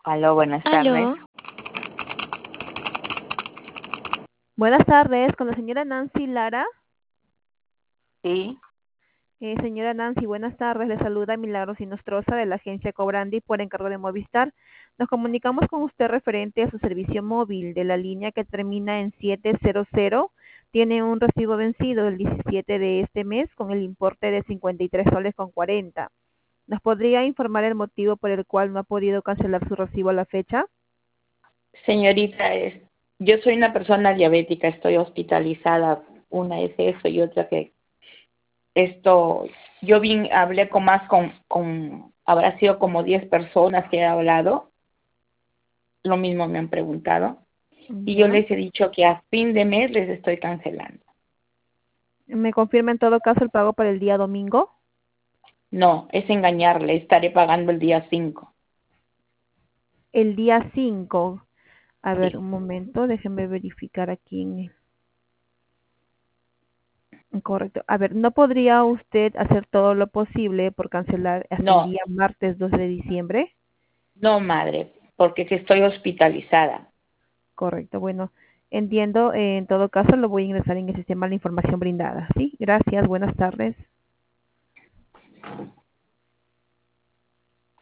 Aló, buenas tardes. Aló, buenas tardes, con la señora Nancy Lara. Sí, Señora Nancy, buenas tardes. Le saluda Milagros Inostroza de la agencia Cobrandi por encargo de Movistar. Nos comunicamos con usted referente a su servicio móvil de la línea que termina en 700. Tiene un recibo vencido el 17 de este mes con el importe de 53 soles con 40. ¿Nos podría informar el motivo por el cual no ha podido cancelar su recibo a la fecha? señorita, yo soy una persona diabética, estoy hospitalizada. Una es eso y otra que esto, hablé con habrá sido como 10 personas que he hablado, lo mismo me han preguntado, y yo Ya. les he dicho que a fin de mes les estoy cancelando. ¿Me confirma en todo caso el pago para el día domingo? No, es engañarle, estaré pagando el día 5. El día 5. A ver, Sí. un momento, déjenme verificar aquí. Correcto. A ver, ¿no podría usted hacer todo lo posible por cancelar hasta el No, día martes 2 de diciembre? no, madre, porque que estoy hospitalizada. Correcto. Bueno, entiendo. En todo caso, lo voy a ingresar en el sistema la información brindada. Sí, gracias. Buenas tardes.